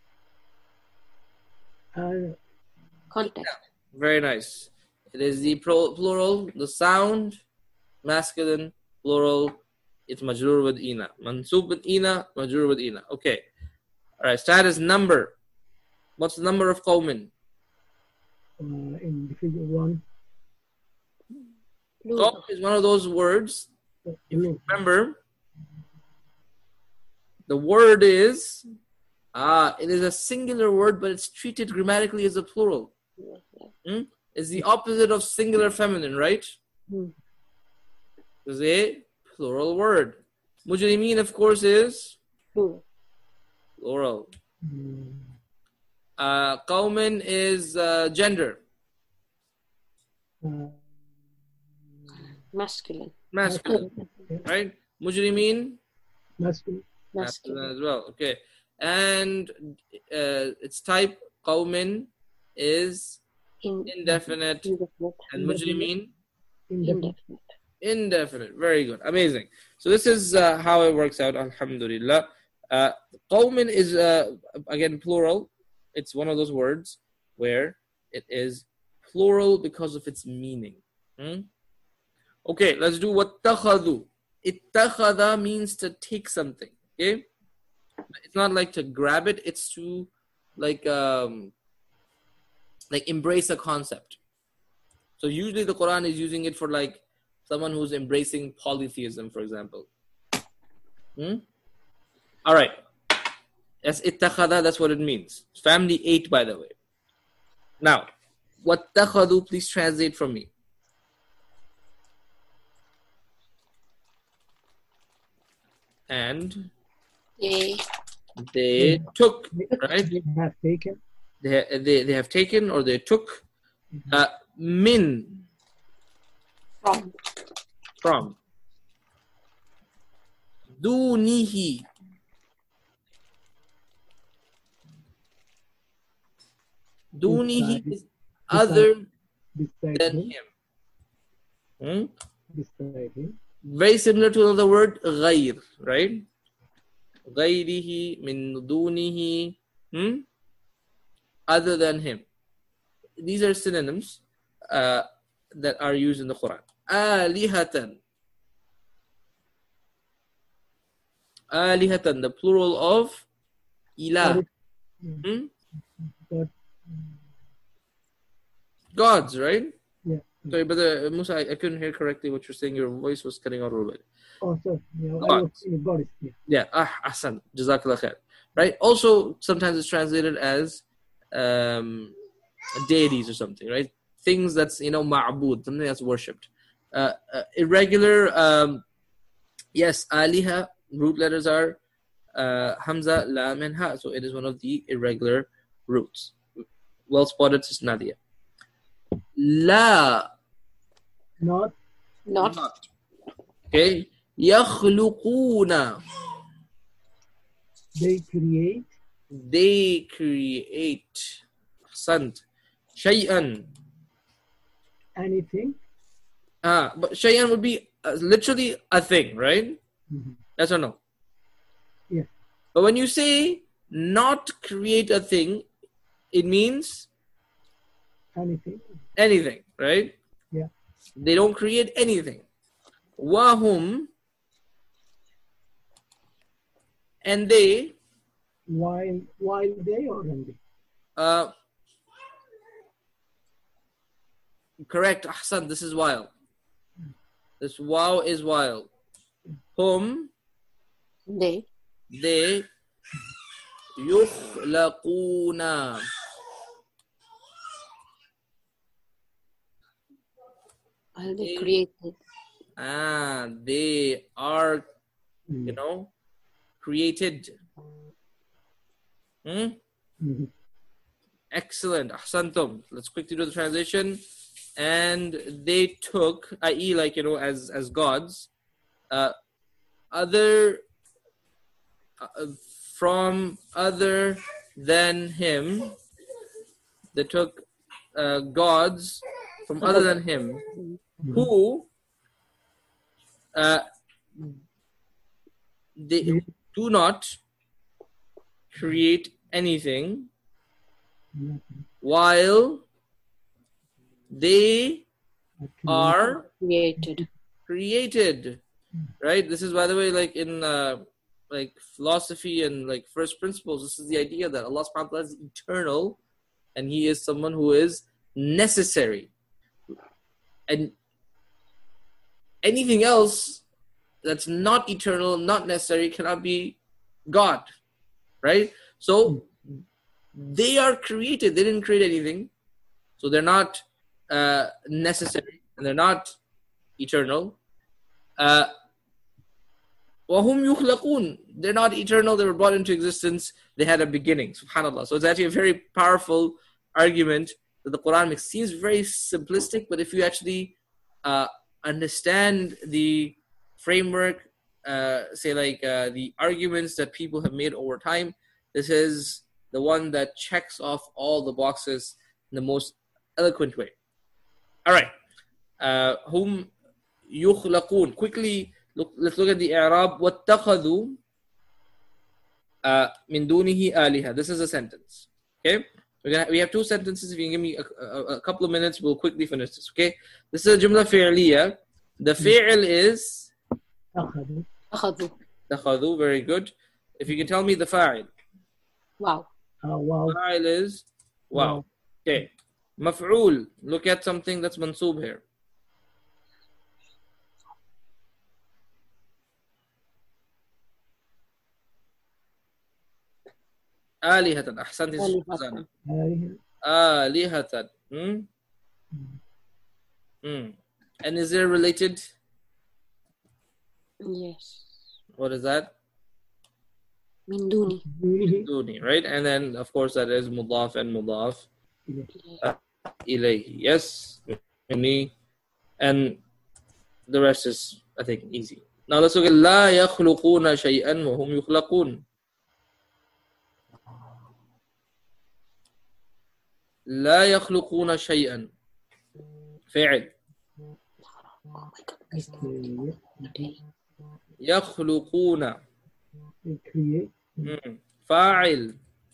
B: آه
D: contact
A: Very nice. It is the pro- plural, the sound, masculine, plural. It's majroor with ina. Mansub with ina, majroor with ina. Okay. All right. Status number. What's the number of qawmin?
B: uh, in the figure one
D: plural
A: Qawm is one of those words.
B: plural.
A: Remember, the word is, ah, it is a singular word, but it's treated grammatically as a plural. Hmm? It's the opposite of singular feminine, right?
D: Hmm.
A: It's a plural word. Mujrimeen, of course, is
D: plural
A: plural.
B: Mm,
A: Uh, qawmin is uh, gender,
B: uh,
D: masculine
A: masculine, right? Mujrimeen,
B: masculine
A: masculine
D: masculine
A: as well. Okay. And uh, its type, qawmin, is
D: in
A: indefinite.
D: indefinite
A: And mujrimeen,
B: indefinite
D: indefinite
A: indefinite. Very good. Amazing. So this is uh, how it works out. Alhamdulillah. Uh, qawmin is, uh, again, plural. It's one of those words where it is plural because of its meaning. Hmm? Okay, let's do wattakhadhu. Ittakhadha means to take something. Okay? It's not like to grab it. It's to like um, like embrace a concept. So usually the Quran is using it for like someone who's embracing polytheism, for example. Hmm? All right. That's ittakhadha, that's what it means. Family ate, by the way. Now, wattakhadhu, please translate for me. And
D: they
A: they took, right?
B: they have taken
A: They, they, they have taken or they took uh, min,
D: from
A: from. Dunihi. Dunihi is other
B: beside
A: than
B: him
A: him. Hmm?
B: beside him
A: Very similar to another word, غير, right? غيره من دونه, hmm? Other than him. These are synonyms uh, that are used in the Quran. Alihatan. Alihatan, the plural of ilah. Hmm?
B: but
A: Gods, right?
B: yeah
A: Sorry, brother Musa, I, I couldn't hear correctly what you're saying. Your voice was cutting out a little bit.
B: oh sorry yeah, I
A: God.
B: was in goddess yeah
A: Yeah, ah, ahsan, jazakallah khair. Right? Also, sometimes it's translated as um, deities or something, right? Things that's, you know, ma'bud, something that's worshipped. Uh, uh, irregular, um, yes, aliha, root letters are uh, hamza, lam, and ha. So it is one of the irregular roots. Well spotted, Sis Nadia. La.
B: not
D: not
A: Okay. يخلقون.
B: they create
A: They create. أحسنت. شيئا.
B: anything
A: Ah, but shay'an would be uh, literally a thing, right?
B: Mhm.
A: Yes or no?
B: Yeah.
A: But when you say not create a thing, it means
B: anything
A: anything, right?
B: Yeah.
A: They don't create anything. Wahum, and they,
B: while while they or when they
A: uh, correct, Ahsan, this is while. This wow is while. Hum,
D: they
A: they, yukhlaquna.
D: Are they
A: They-
D: created?
A: Ah, they are, you
B: Mm.
A: know, created. Hmm?
B: Mhm.
A: Excellent. Ahsantum. Let's quickly do the transition. And they took, that is, like, you know, as as gods, uh, other uh, from other than him. They took uh, gods from other than him,
B: Mhm.
A: who uh, they
B: Yeah.
A: do not create anything,
B: Nothing.
A: while they are
D: Created.
A: created. Right? This is, by the way, like in uh, like philosophy and like first principles, this is the idea that Allah subhanahu wa ta'ala is eternal and He is someone who is necessary. And anything else that's not eternal, not necessary, cannot be God. Right? So they are created. They didn't create anything. So they're not uh, necessary and they're not eternal. Uh, وَهُمْ يُخْلَقُونَ. They're not eternal. They were brought into existence. They had a beginning. SubhanAllah. So it's actually a very powerful argument that the Quran makes. Seems very simplistic, but if you actually uh, understand the framework, uh, say like uh, the arguments that people have made over time, this is the one that checks off all the boxes in the most eloquent way. All right. Uh, whom يخلقون. Quickly, look, let's look at the i'rab. وَاتَّخَذُوا uh, مِن دُونِهِ آلِهَةً. This is a sentence. Okay? We're gonna, we have two sentences. If you can give me a, a, a couple of minutes, we'll quickly finish this. Okay? This is a jumla fi'liya. The fi'l is
B: أخذوا.
D: أخذوا.
A: تَخَذُوا. Very good. If you can tell me the fa'il.
D: Wow.
B: Uh, wow.
A: Fa'il is wow. Okay. Maf'ul. Look at something that's mansoob here. آلهة. أحسنت يا
D: آلهة.
A: Susanna.
B: آلهة.
A: آلهة. Hmm? Hmm. And is there related?
D: Yes.
A: What is that?
D: من دوني.
B: دونه.
A: Duni, right? And then, of course, that is mudaf and mudaf
B: إليه.
A: ilayhi. Yes. Inni. And the rest is, I think, easy. Now let's look at لا يخلقون شيئا وهم يخلقون. لا يخلقون شيئا. فعل.
D: Oh my God.
B: Okay.
A: يخلقون.
B: They create.
A: Hmm. فاعل.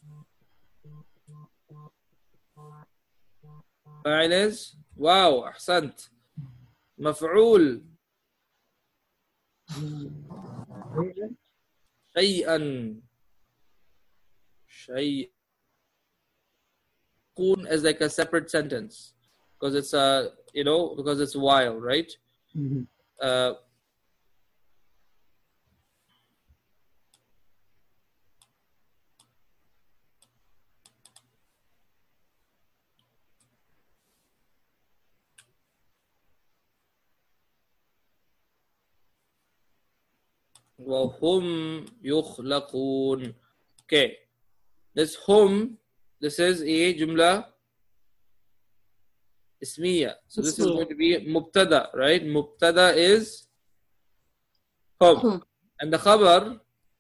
A: فاعل is wow. أحسنت. مفعول.
B: شيئا.
A: شيئا. شيء. يكون as like a separate sentence because it's a you know because it's while, right?
B: Mhm.
A: Uh, وهم يخلقون. Okay, this hum, this is a jumla ismiya. So this is
D: Ismiya.
A: going to be mubtada, right? Mubtada is hum.
D: هم.
A: And the khabar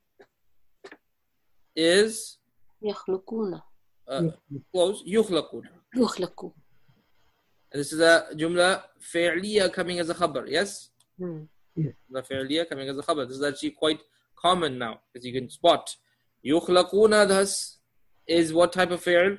A: is
D: يخلقون.
A: uh, close, يخلقون.
D: يخلقوا.
A: And this is a jumla fi'liya coming as a khabar, yes?
D: Hmm.
A: The fi'liya coming as a khabar. This is actually quite common now, as you can spot. يخلقون thus is what type of fi'l?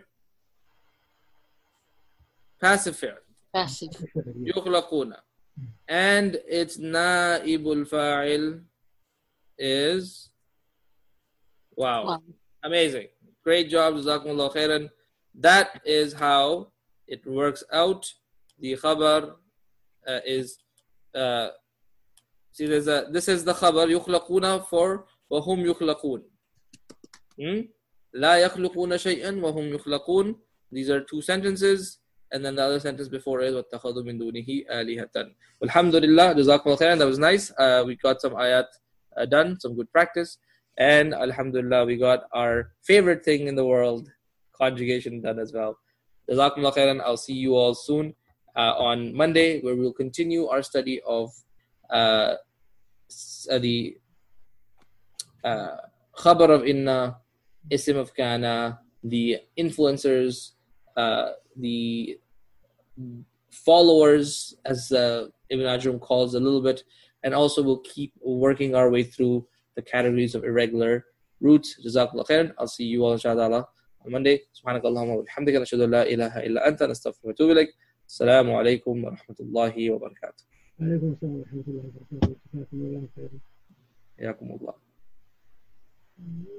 A: Passive fi'l.
D: Passive.
A: يخلقون. And its naibul fa'il is wow.
D: Wow.
A: Amazing. Great job, Jazakumullah khairan. That is how it works out. The khabar uh, is uh, see there's a this is the khabar يخلقون for وهم يخلقون. Hmm? لا يخلقون شيئا وهم يخلقون. These are two sentences and then the other sentence before is وَاتَّخَذُوا مِن دُونِهِ آلِهَةً. Alhamdulillah, Jazakumullah khairan. That was nice. Uh, we got some ayat uh, done, some good practice. And Alhamdulillah, we got our favorite thing in the world, conjugation, done as well. Jazakumullah khairan. I'll see you all soon uh, on Monday, where we'll continue our study of uh, the uh, khabar of inna, ism of kana, the influencers, uh, the followers, as uh, Ibn Ajrum calls a little bit, and also we'll keep working our way through the categories of irregular roots. Jazakallah khairan. I'll see you all inshallah on Monday. Subhanakallahumma wa bihamdika nashhadu an la ilaha illa anta nastaghfiruka wa natubu ilayk. Assalamu alaikum wa rahmatullahi wa barakatuh.
B: عليكم السلام ورحمة الله وبركاته. جزاكم الله خيرا.
A: Yakumullah.